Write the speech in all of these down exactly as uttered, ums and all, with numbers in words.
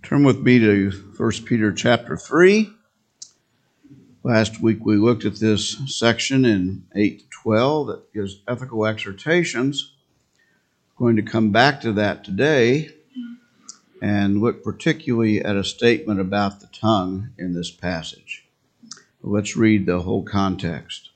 Turn with me to First Peter chapter three. Last week we looked at this section in eight to twelve that gives ethical exhortations. I'm going to come back to that today and look particularly at a statement about the tongue in this passage. Let's read the whole context.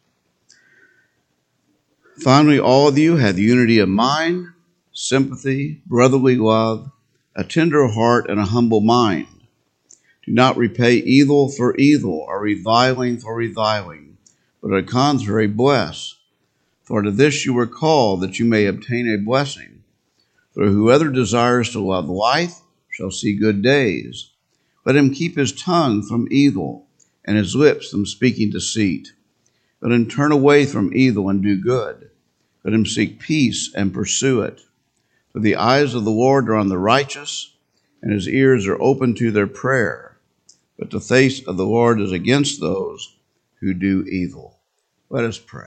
Finally, all of you have unity of mind, sympathy, brotherly love, a tender heart, and a humble mind. Do not repay evil for evil or reviling for reviling, but on the contrary, bless. For to this you were called, that you may obtain a blessing. For whoever desires to love life shall see good days. Let him keep his tongue from evil, and his lips from speaking deceit. Let him turn away from evil and do good. Let him seek peace and pursue it. For the eyes of the Lord are on the righteous, and his ears are open to their prayer. But the face of the Lord is against those who do evil. Let us pray.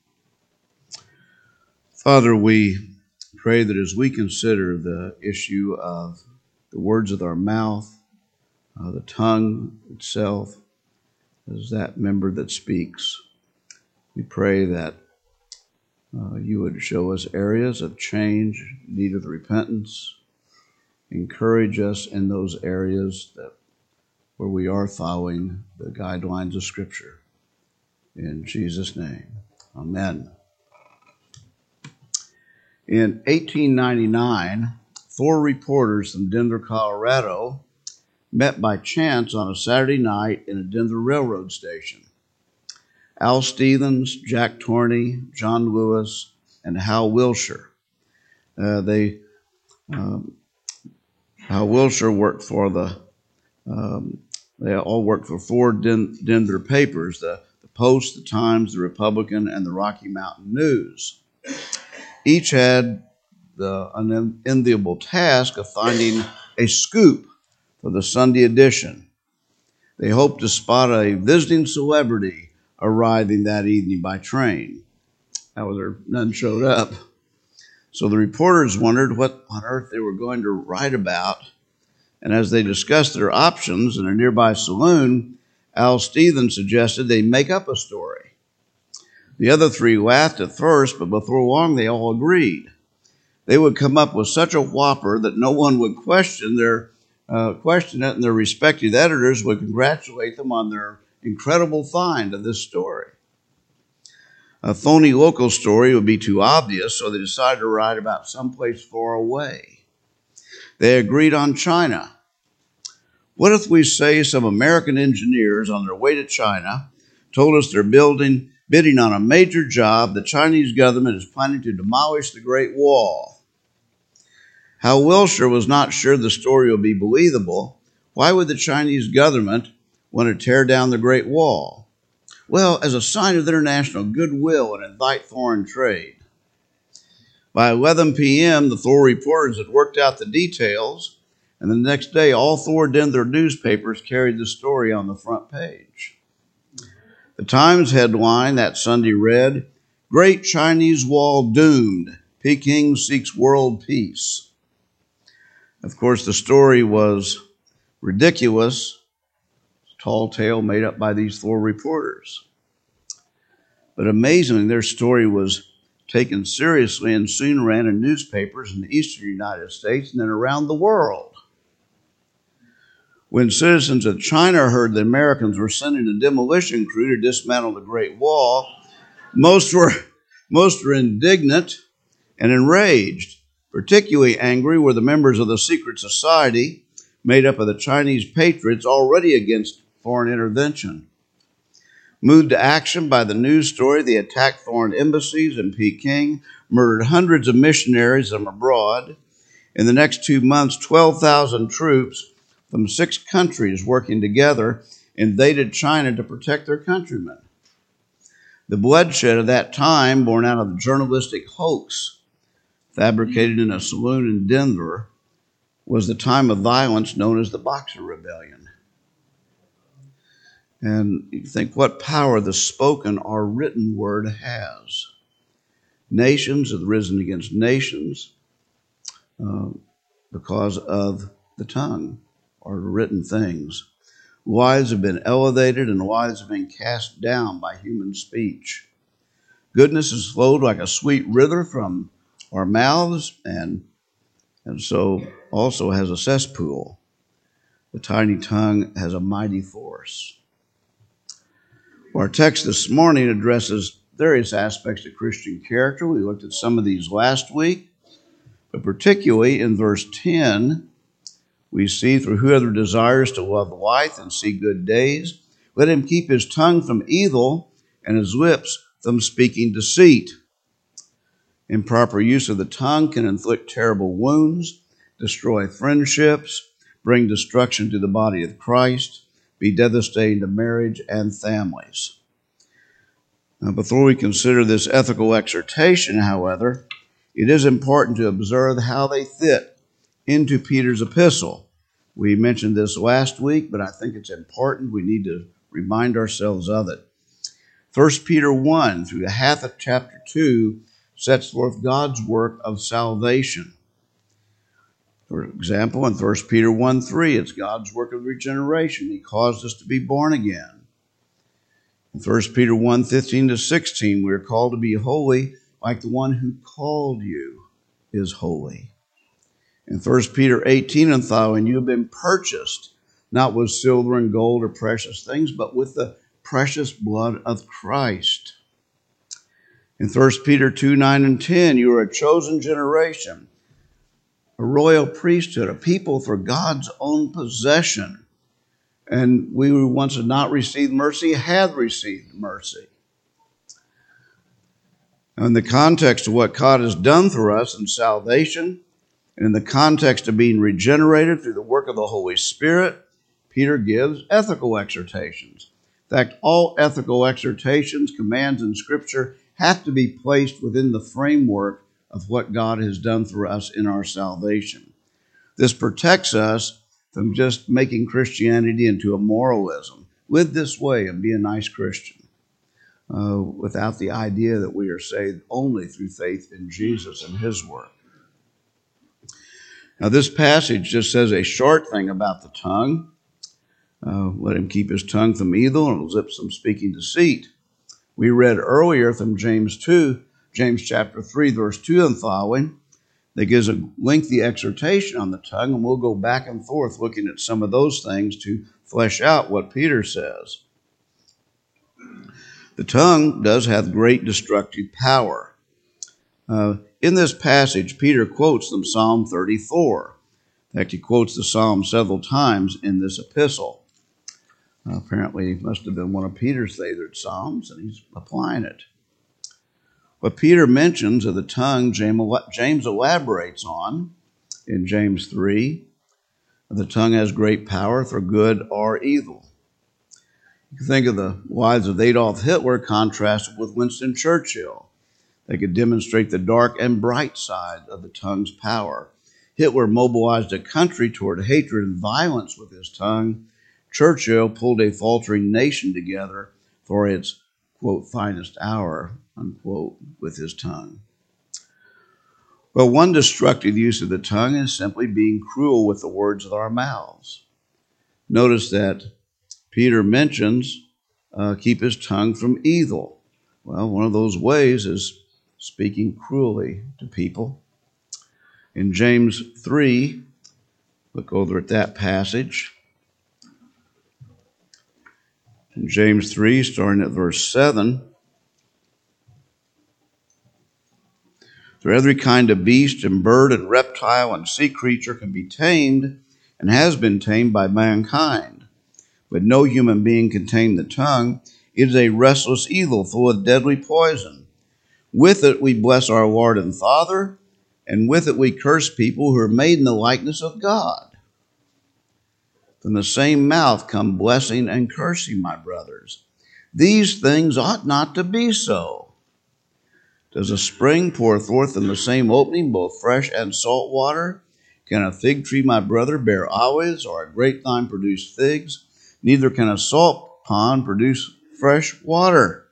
Father, we pray that as we consider the issue of the words of our mouth, uh, the tongue itself, as that member that speaks, we pray that Uh, you would show us areas of change, need of repentance. Encourage us in those areas that where we are following the guidelines of Scripture. In Jesus' name, amen. In eighteen ninety-nine, four reporters from Denver, Colorado, met by chance on a Saturday night in a Denver railroad station. Al Stevens, Jack Torney, John Lewis, and Hal Wilshire. Uh, they, um, Hal Wilshire worked for the, um, they all worked for four Den- Denver papers, the, the Post, the Times, the Republican, and the Rocky Mountain News. Each had the unenviable task of finding a scoop for the Sunday edition. They hoped to spot a visiting celebrity arriving that evening by train. However, none showed up. So the reporters wondered what on earth they were going to write about. And as they discussed their options in a nearby saloon, Al Stevens suggested they make up a story. The other three laughed at first, but before long they all agreed. They would come up with such a whopper that no one would question their uh, question it, and their respective editors would congratulate them on their incredible find of this story. A phony local story would be too obvious, so they decided to write about someplace far away. They agreed on China. What if we say some American engineers on their way to China told us they're building, bidding on a major job, the Chinese government is planning to demolish the Great Wall? Hal Wilshire was not sure the story would be believable. Why would the Chinese government want to tear down the Great Wall? Well, as a sign of international goodwill and invite foreign trade. By eleven p.m., the four reporters had worked out the details, and the next day, all four Denver newspapers carried the story on the front page. The Times headline that Sunday read, "Great Chinese Wall Doomed. Peking Seeks World Peace." Of course, the story was ridiculous. Tall tale made up by these four reporters. But amazingly, their story was taken seriously and soon ran in newspapers in the eastern United States and then around the world. When citizens of China heard the Americans were sending a demolition crew to dismantle the Great Wall, most were, most were indignant and enraged. Particularly angry were the members of the secret society made up of the Chinese patriots already against foreign intervention. Moved to action by the news story, they attacked foreign embassies in Peking, murdered hundreds of missionaries from abroad. In the next two months, twelve thousand troops from six countries working together invaded China to protect their countrymen. The bloodshed of that time, born out of the journalistic hoax fabricated in a saloon in Denver, was the time of violence known as the Boxer Rebellion. And you think what power the spoken or written word has. Nations have risen against nations uh, because of the tongue are written things. Wise have been elevated and wise have been cast down by human speech. Goodness has flowed like a sweet river from our mouths, and, and so also has a cesspool. The tiny tongue has a mighty force. Our text this morning addresses various aspects of Christian character. We looked at some of these last week, but particularly in verse ten, we see, through whoever desires to love life and see good days, let him keep his tongue from evil and his lips from speaking deceit. Improper use of the tongue can inflict terrible wounds, destroy friendships, bring destruction to the body of Christ, be devastating to marriage and families. Now, before we consider this ethical exhortation, however, it is important to observe how they fit into Peter's epistle. We mentioned this last week, but I think it's important. We need to remind ourselves of it. First Peter one, through the half of chapter two, sets forth God's work of salvation. For example, in First Peter one three, it's God's work of regeneration. He caused us to be born again. In First Peter one fifteen to sixteen, we are called to be holy like the one who called you is holy. In First Peter eighteen and following, you have been purchased, not with silver and gold or precious things, but with the precious blood of Christ. In First Peter two nine and ten, you are a chosen generation, a royal priesthood, a people for God's own possession. And we who once had not received mercy have received mercy. Now, in the context of what God has done for us in salvation, and in the context of being regenerated through the work of the Holy Spirit, Peter gives ethical exhortations. In fact, all ethical exhortations, commands in Scripture have to be placed within the framework of what God has done for us in our salvation. This protects us from just making Christianity into a moralism. Live this way and be a nice Christian, uh, without the idea that we are saved only through faith in Jesus and his work. Now, this passage just says a short thing about the tongue. Uh, let him keep his tongue from evil and his lips from speaking deceit. We read earlier from James two, James chapter three, verse two and following, that gives a lengthy exhortation on the tongue, and we'll go back and forth looking at some of those things to flesh out what Peter says. The tongue does have great destructive power. Uh, in this passage, Peter quotes from Psalm thirty-four. In fact, he quotes the psalm several times in this epistle. Uh, apparently, it must have been one of Peter's favorite psalms, and he's applying it. What Peter mentions of the tongue, James elaborates on in James three. The tongue has great power for good or evil. You can think of the lives of Adolf Hitler contrasted with Winston Churchill. They could demonstrate the dark and bright side of the tongue's power. Hitler mobilized a country toward hatred and violence with his tongue. Churchill pulled a faltering nation together for its, quote, finest hour, unquote, with his tongue. Well, one destructive use of the tongue is simply being cruel with the words of our mouths. Notice that Peter mentions uh, keep his tongue from evil. Well, one of those ways is speaking cruelly to people. In James three, look over at that passage. In James three, starting at verse seven, for every kind of beast and bird and reptile and sea creature can be tamed and has been tamed by mankind. But no human being can tame the tongue. It is a restless evil full of deadly poison. With it we bless our Lord and Father, and with it we curse people who are made in the likeness of God. From the same mouth come blessing and cursing, my brothers. These things ought not to be so. Does a spring pour forth in the same opening both fresh and salt water? Can a fig tree, my brother, bear olives, or a grapevine produce figs? Neither can a salt pond produce fresh water.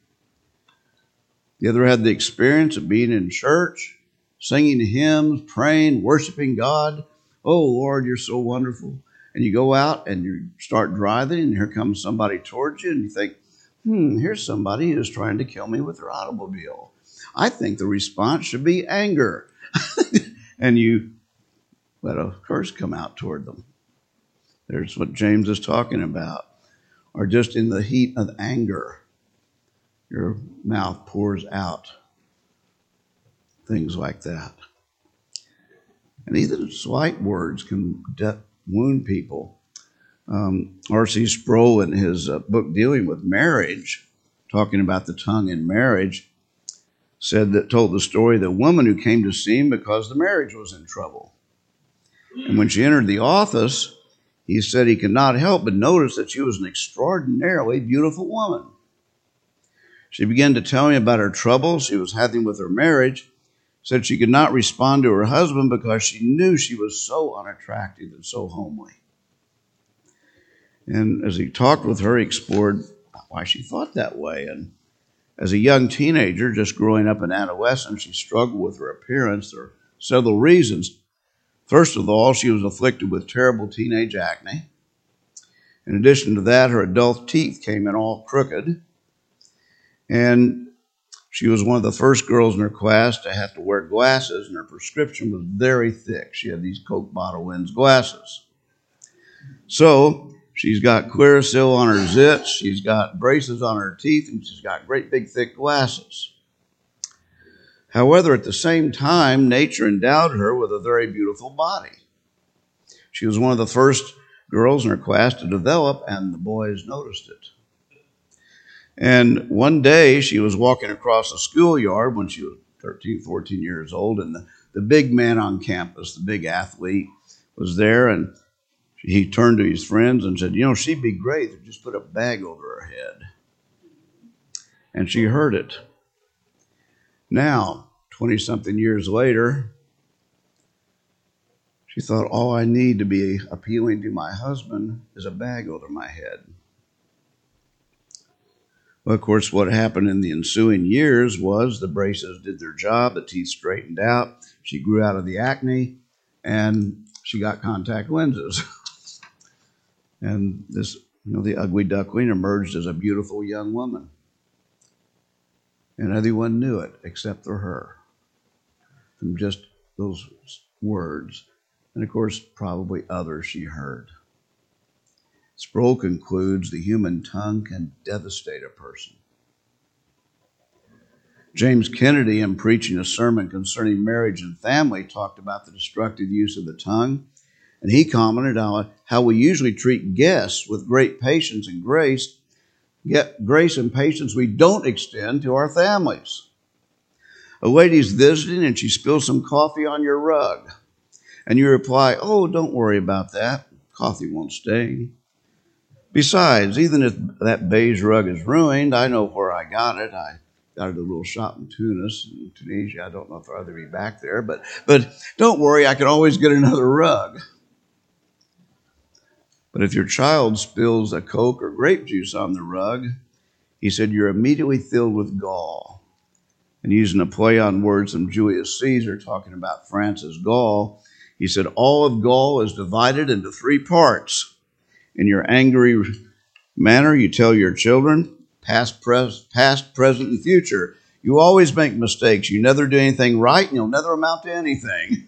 You ever had the experience of being in church, singing hymns, praying, worshiping God? Oh, Lord, you're so wonderful. And you go out and you start driving, and here comes somebody towards you, and you think, hmm, here's somebody who's trying to kill me with their automobile. I think the response should be anger. And you let a curse come out toward them. There's what James is talking about. Or just in the heat of anger, your mouth pours out things like that. And even slight words can de- wound people. Um, R C Sproul, in his uh, book dealing with marriage, talking about the tongue in marriage, said that told the story of the woman who came to see him because the marriage was in trouble. And when she entered the office, he said he could not help but notice that she was an extraordinarily beautiful woman. She began to tell me about her troubles she was having with her marriage, said she could not respond to her husband because she knew she was so unattractive and so homely. And as he talked with her, he explored why she thought that way. And as a young teenager, just growing up in adolescence, she struggled with her appearance. There are several reasons. First of all, she was afflicted with terrible teenage acne. In addition to that, her adult teeth came in all crooked. And she was one of the first girls in her class to have to wear glasses, and her prescription was very thick. She had these Coke bottle lens glasses. So she's got Clearasil on her zits, she's got braces on her teeth, and she's got great big thick glasses. However, at the same time, nature endowed her with a very beautiful body. She was one of the first girls in her class to develop, and the boys noticed it. And one day she was walking across the schoolyard when she was thirteen, fourteen years old, and the, the big man on campus, the big athlete, was there, and he turned to his friends and said, you know, she'd be great if just put a bag over her head. And she heard it. Now, twenty-something years later, she thought, all I need to be appealing to my husband is a bag over my head. Well, of course, what happened in the ensuing years was the braces did their job, the teeth straightened out, she grew out of the acne, and she got contact lenses. And this, you know, the ugly duckling emerged as a beautiful young woman. And everyone knew it except for her, from just those words. And of course, probably others she heard. Sproul concludes the human tongue can devastate a person. James Kennedy, in preaching a sermon concerning marriage and family, talked about the destructive use of the tongue. And he commented on how we usually treat guests with great patience and grace, yet grace and patience we don't extend to our families. A lady's visiting and she spills some coffee on your rug. And you reply, oh, don't worry about that. Coffee won't stain. Besides, even if that beige rug is ruined, I know where I got it. I got it at a little shop in Tunis, in Tunisia. I don't know if I'll ever be back there, but, but don't worry, I can always get another rug. But if your child spills a Coke or grape juice on the rug, he said, you're immediately filled with gall. And using a play on words from Julius Caesar, talking about France's Gaul, he said, all of Gaul is divided into three parts. In your angry manner, you tell your children, past, pres- past, present, and future, you always make mistakes. You never do anything right, and you'll never amount to anything.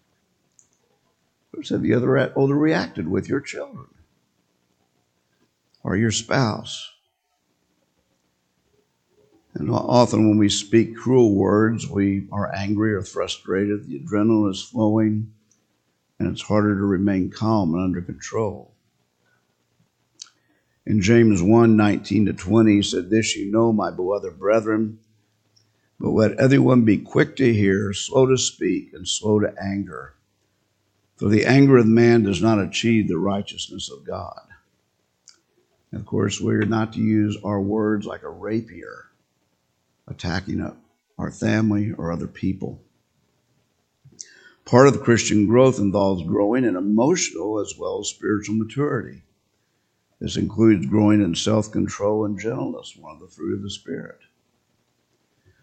Said the other older reacted with your children or your spouse. And often when we speak cruel words, we are angry or frustrated. The adrenaline is flowing, and it's harder to remain calm and under control. In James one, nineteen to twenty, he said, this you know, my beloved brethren, but let everyone be quick to hear, slow to speak, and slow to anger. For the anger of man does not achieve the righteousness of God. And of course, we are not to use our words like a rapier, attacking our family or other people. Part of the Christian growth involves growing in emotional as well as spiritual maturity. This includes growing in self-control and gentleness, one of the fruit of the Spirit.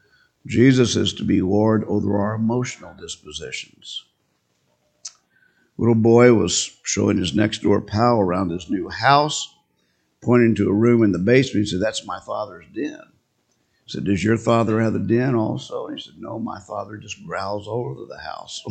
Jesus is to be Lord over our emotional dispositions. Little boy was showing his next door pal around his new house, pointing to a room in the basement. He said, "That's my father's den." I said, "Does your father have a den also?" And he said, "No, my father just growls all over the house."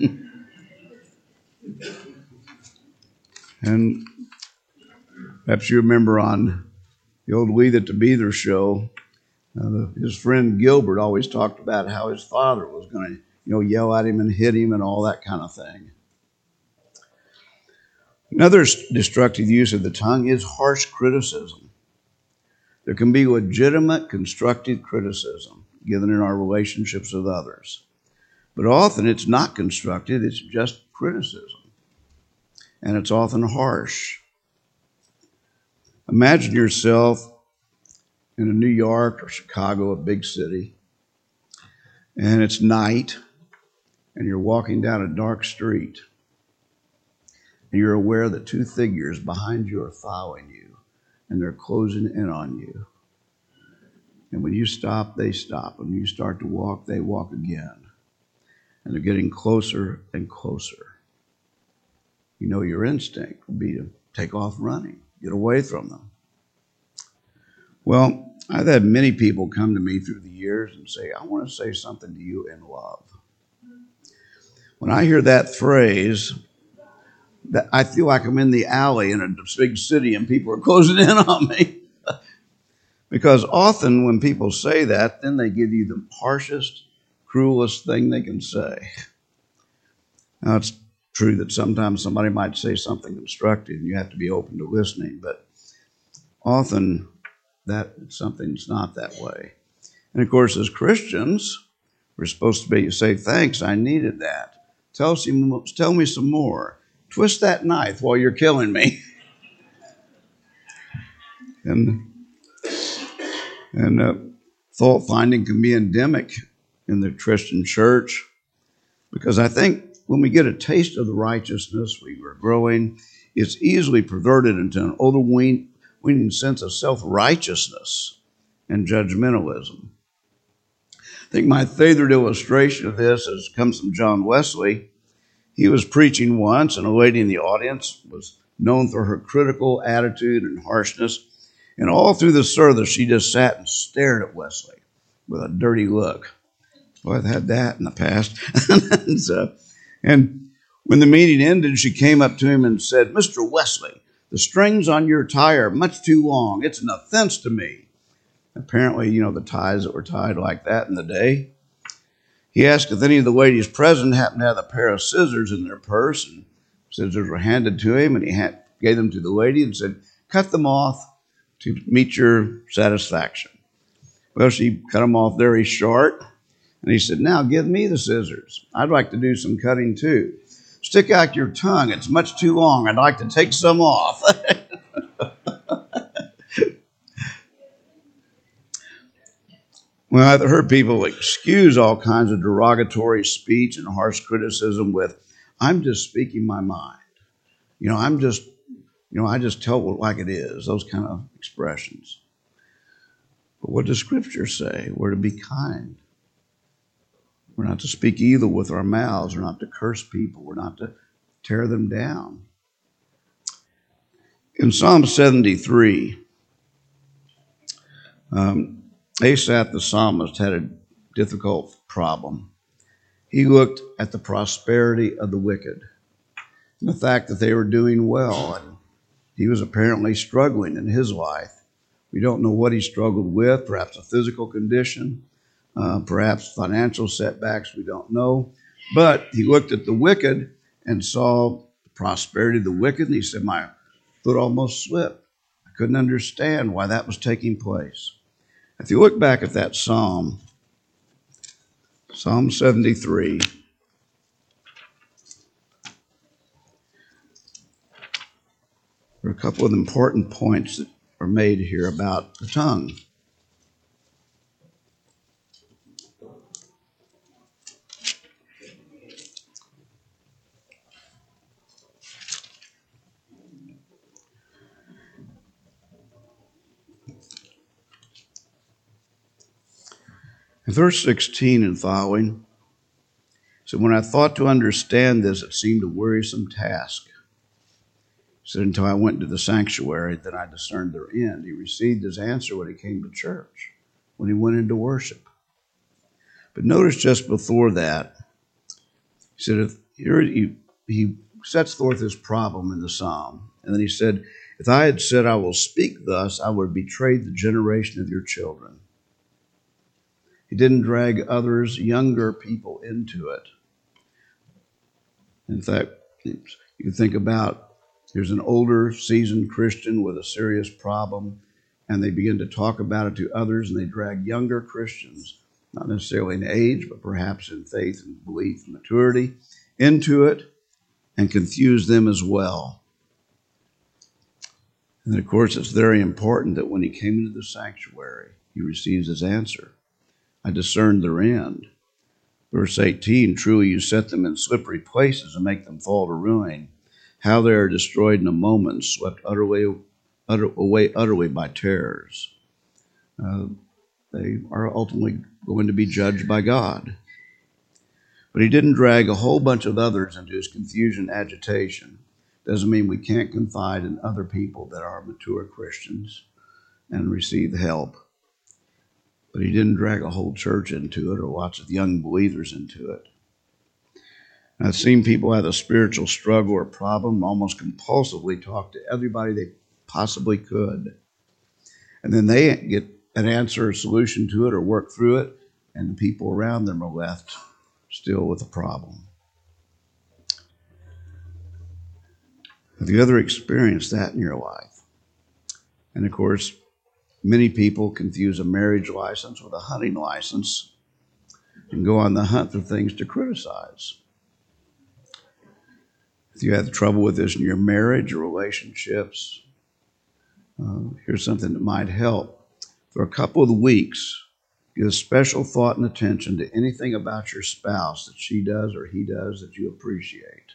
And perhaps you remember on the old We That To Be show, uh, his friend Gilbert always talked about how his father was going to, you know, yell at him and hit him and all that kind of thing. Another destructive use of the tongue is harsh criticism. There can be legitimate constructive criticism given in our relationships with others. But often it's not constructive, it's just criticism. And it's often harsh. Imagine yourself in a New York or Chicago, a big city, and it's night, and you're walking down a dark street, and you're aware that two figures behind you are following you, and they're closing in on you. And when you stop, they stop. When you start to walk, they walk again. And they're getting closer and closer. You know your instinct would be to take off running, get away from them. Well, I've had many people come to me through the years and say, "I want to say something to you in love." When I hear that phrase, that I feel like I'm in the alley in a big city and people are closing in on me. Because often when people say that, then they give you the harshest, cruelest thing they can say. Now, it's true that sometimes somebody might say something constructive and you have to be open to listening, but often that something's not that way. And of course, as Christians, we're supposed to be say, "Thanks, I needed that. Tell, some, tell me some more. Twist that knife while you're killing me." And and uh, fault finding can be endemic in the Christian church, because I think when we get a taste of the righteousness we were growing, it's easily perverted into an overweening sense of self-righteousness and judgmentalism. I think my favorite illustration of this is, comes from John Wesley. He was preaching once, and a lady in the audience was known for her critical attitude and harshness. And all through the service, she just sat and stared at Wesley with a dirty look. Well, I've had that in the past. and, so, and when the meeting ended, she came up to him and said, "Mister Wesley, the strings on your tie are much too long. It's an offense to me." Apparently, you know, the ties that were tied like that in the day. He asked if any of the ladies present happened to have a pair of scissors in their purse, and scissors were handed to him, and he had, gave them to the lady and said, "Cut them off to meet your satisfaction." Well, she cut them off very short, and he said, "Now give me the scissors. I'd like to do some cutting too. Stick out your tongue. It's much too long. I'd like to take some off." Well, I've heard people excuse all kinds of derogatory speech and harsh criticism with, "I'm just speaking my mind. You know, I'm just, you know, I just tell it like it is," those kind of expressions. But what does Scripture say? We're to be kind. We're not to speak evil with our mouths. We're not to curse people. We're not to tear them down. In Psalm seventy-three, um, Asaph the psalmist had a difficult problem. He looked at the prosperity of the wicked and the fact that they were doing well, and he was apparently struggling in his life. We don't know what he struggled with, perhaps a physical condition, uh, perhaps financial setbacks, we don't know. But he looked at the wicked and saw the prosperity of the wicked, and he said, "My foot almost slipped. I couldn't understand why that was taking place." If you look back at that psalm, Psalm seventy-three, there are a couple of important points that are made here about the tongue. In verse sixteen and following, it So when I thought to understand this, it seemed a wearisome task. He said, until I went to the sanctuary, then I discerned their end. He received his answer when he came to church, when he went into worship. But notice just before that, he said, if here he, he sets forth his problem in the psalm. And then he said, if I had said I will speak thus, I would have betrayed the generation of your children. He didn't drag others, younger people, into it. In fact, you think about, here's an older, seasoned Christian with a serious problem, and they begin to talk about it to others, and they drag younger Christians, not necessarily in age, but perhaps in faith and belief and maturity, into it and confuse them as well. And of course, it's very important that when he came into the sanctuary, he receives his answer. I discerned their end. Verse eighteen, truly you set them in slippery places and make them fall to ruin. How they are destroyed in a moment, swept utterly, utter, away utterly by terrors. Uh, they are ultimately going to be judged by God. But he didn't drag a whole bunch of others into his confusion, agitation. Doesn't mean we can't confide in other people that are mature Christians and receive help. But he didn't drag a whole church into it or lots of young believers into it. And I've seen people have a spiritual struggle or problem, almost compulsively talk to everybody they possibly could. And then they get an answer or solution to it or work through it, and the people around them are left still with a problem. Have you ever experienced that in your life? And of course, many people confuse a marriage license with a hunting license and go on the hunt for things to criticize. If you have trouble with this in your marriage or relationships, uh, here's something that might help. For a couple of weeks, give special thought and attention to anything about your spouse that she does or he does that you appreciate,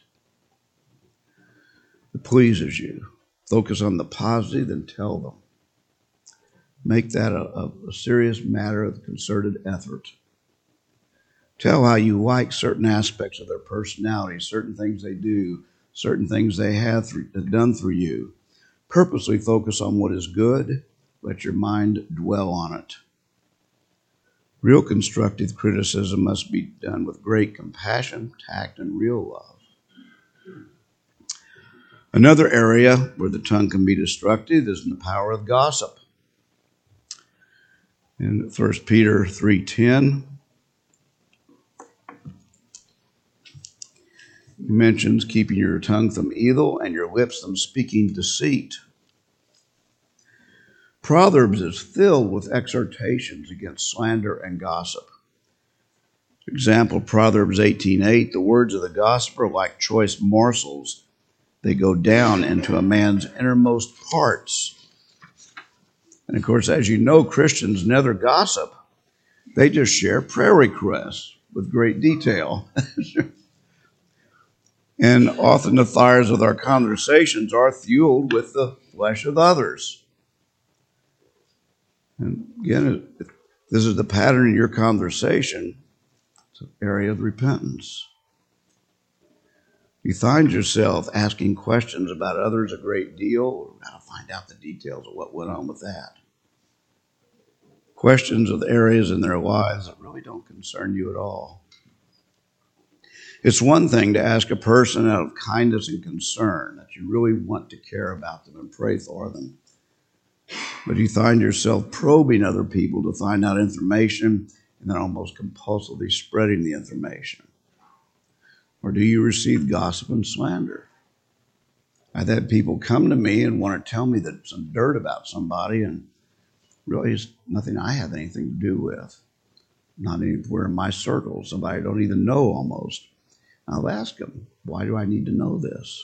that pleases you. Focus on the positive and tell them. Make that a, a, a serious matter of concerted effort. Tell how you like certain aspects of their personality, certain things they do, certain things they have through, done through you. Purposely focus on what is good. Let your mind dwell on it. Real constructive criticism must be done with great compassion, tact, and real love. Another area where the tongue can be destructive is in the power of gossip. In First Peter three ten, he mentions keeping your tongue from evil and your lips from speaking deceit. Proverbs is filled with exhortations against slander and gossip. For example, Proverbs eighteen eight, the words of the gossip are like choice morsels. They go down into a man's innermost parts. And of course, as you know, Christians never gossip. They just share prayer requests with great detail. And often the fires of our conversations are fueled with the flesh of others. And again, if this is the pattern in your conversation, it's an area of repentance. You find yourself asking questions about others a great deal, or how to find out the details of what went on with that. Questions of the areas in their lives that really don't concern you at all. It's one thing to ask a person out of kindness and concern that you really want to care about them and pray for them. But you find yourself probing other people to find out information and then almost compulsively spreading the information. Or do you receive gossip and slander? I've had people come to me and want to tell me that some dirt about somebody, and really it's nothing I have anything to do with. Not anywhere in my circle, somebody I don't even know almost. I'll ask them, why do I need to know this?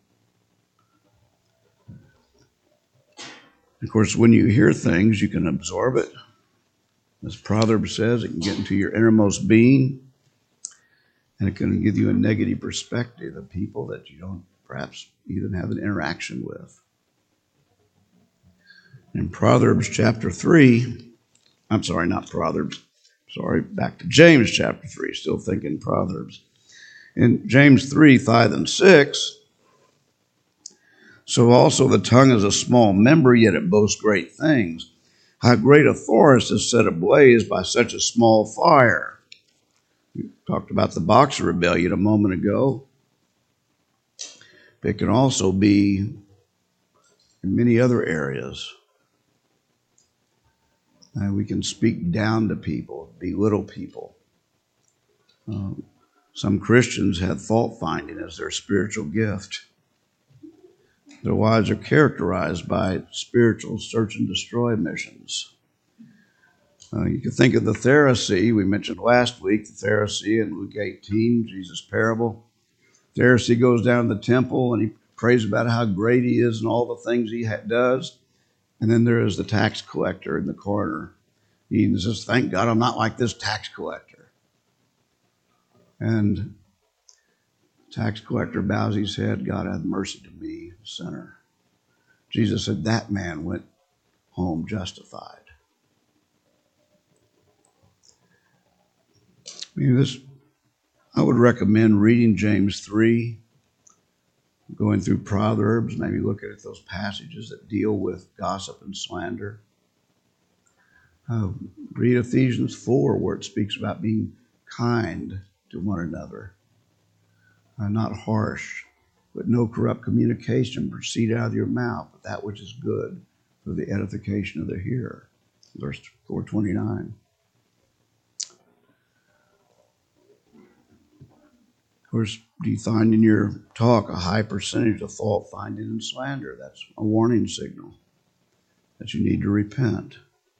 Of course, when you hear things, you can absorb it. As Proverbs says, it can get into your innermost being, and it can give you a negative perspective of people that you don't perhaps even have an interaction with. In Proverbs chapter three, I'm sorry, not Proverbs, sorry, back to James chapter three, still thinking Proverbs. In James three, five, and six, so also the tongue is a small member, yet it boasts great things. How great a forest is set ablaze by such a small fire. We talked about the Boxer Rebellion a moment ago. It can also be in many other areas. And we can speak down to people, belittle people. Um, some Christians have fault finding as their spiritual gift. Their lives are characterized by spiritual search and destroy missions. Uh, you can think of the Pharisee, we mentioned last week, the Pharisee in Luke eighteen, Jesus' parable. The Pharisee goes down to the temple and he prays about how great he is and all the things he ha- does. And then there is the tax collector in the corner. He says, thank God I'm not like this tax collector. And the tax collector bows his head, God have mercy to me, sinner. Jesus said, that man went home justified. I mean, this, I would recommend reading James three, going through Proverbs, maybe looking at those passages that deal with gossip and slander. Uh, read Ephesians four, where it speaks about being kind to one another, uh, not harsh, but no corrupt communication proceed out of your mouth, but that which is good for the edification of the hearer. Verse four twenty-nine. Of course, do you find in your talk a high percentage of fault finding and slander? That's a warning signal that you need to repent.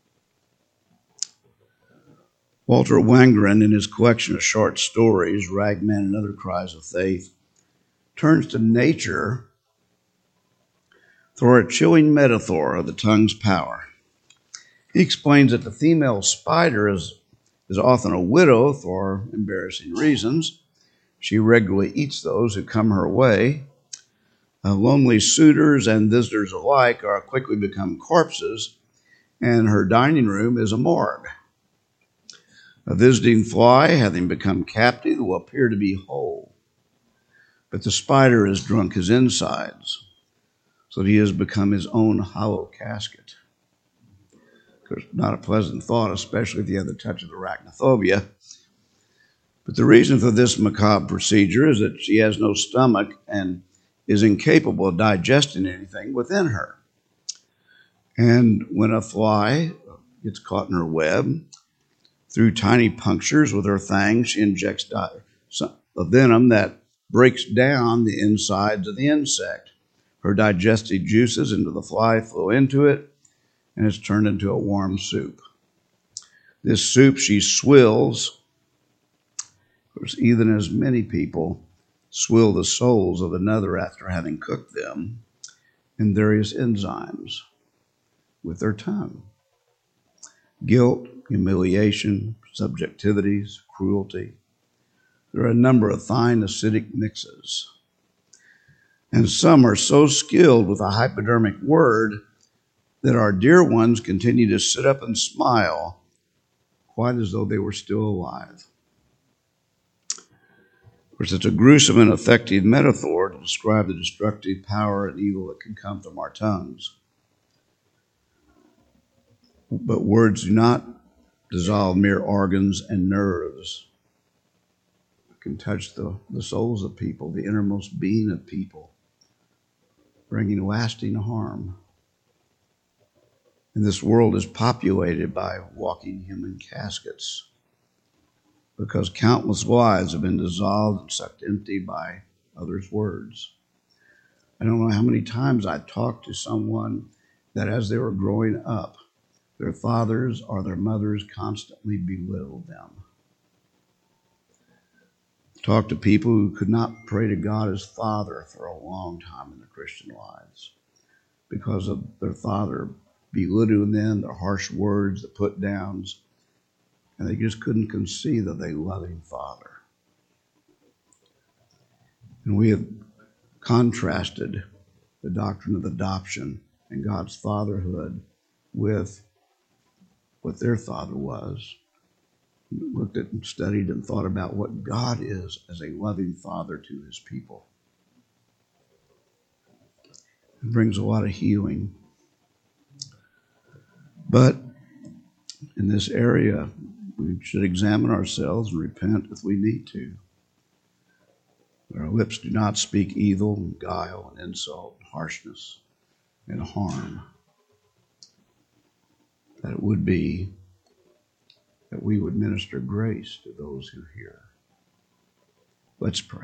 Walter Wangerin, in his collection of short stories, Ragman and Other Cries of Faith, turns to nature for a chilling metaphor of the tongue's power. He explains that the female spider is, is often a widow for embarrassing reasons. She regularly eats those who come her way. Uh, lonely suitors and visitors alike are quickly become corpses, and her dining room is a morgue. A visiting fly, having become captive, will appear to be whole, but the spider has drunk his insides, so that he has become his own hollow casket. Of course, not a pleasant thought, especially if you have the touch of arachnophobia. But the reason for this macabre procedure is that she has no stomach and is incapable of digesting anything within her. And when a fly gets caught in her web, through tiny punctures with her fangs, she injects di- a venom that breaks down the insides of the insect. Her digestive juices into the fly flow into it, and it's turned into a warm soup. This soup she swills. Of course, even as many people swill the souls of another after having cooked them in various enzymes with their tongue. Guilt, humiliation, subjectivities, cruelty. There are a number of fine acidic mixes. And some are so skilled with a hypodermic word that our dear ones continue to sit up and smile quite as though they were still alive. Of course, it's a gruesome and effective metaphor to describe the destructive power and evil that can come from our tongues. But words do not dissolve mere organs and nerves. It can touch the, the souls of people, the innermost being of people, bringing lasting harm. And this world is populated by walking human caskets, because countless lives have been dissolved and sucked empty by others' words. I don't know how many times I talked to someone that as they were growing up, their fathers or their mothers constantly belittled them. Talked to people who could not pray to God as Father for a long time in their Christian lives because of their father belittling them, their harsh words, the put downs, and they just couldn't conceive of a loving Father. And we have contrasted the doctrine of adoption and God's fatherhood with what their father was. looked at and studied and thought about what God is as a loving father to his people. It brings a lot of healing. But in this area, we should examine ourselves and repent if we need to. Our lips do not speak evil and guile and insult and harshness and harm. That it would be that we would minister grace to those who hear. Let's pray.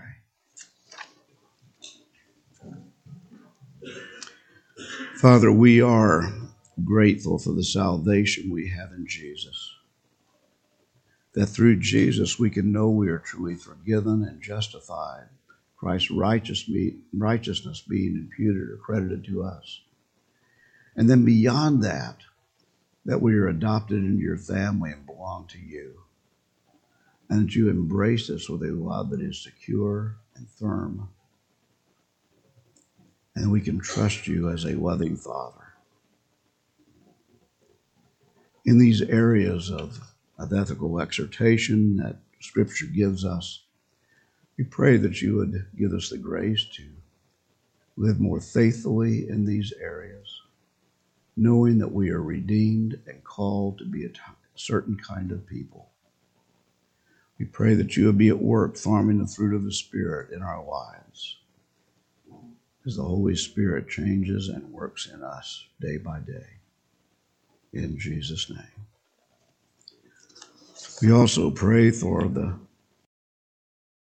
Father, we are grateful for the salvation we have in Jesus. That through Jesus we can know we are truly forgiven and justified, Christ's righteousness being imputed or credited to us. And then beyond that, that we are adopted into your family and belong to you. And that you embrace us with a love that is secure and firm. And we can trust you as a loving Father. In these areas of, of ethical exhortation that Scripture gives us, we pray that you would give us the grace to live more faithfully in these areas, knowing that we are redeemed and called to be a t- certain kind of people. We pray that you would be at work farming the fruit of the Spirit in our lives as the Holy Spirit changes and works in us day by day. In Jesus' name. We also pray for the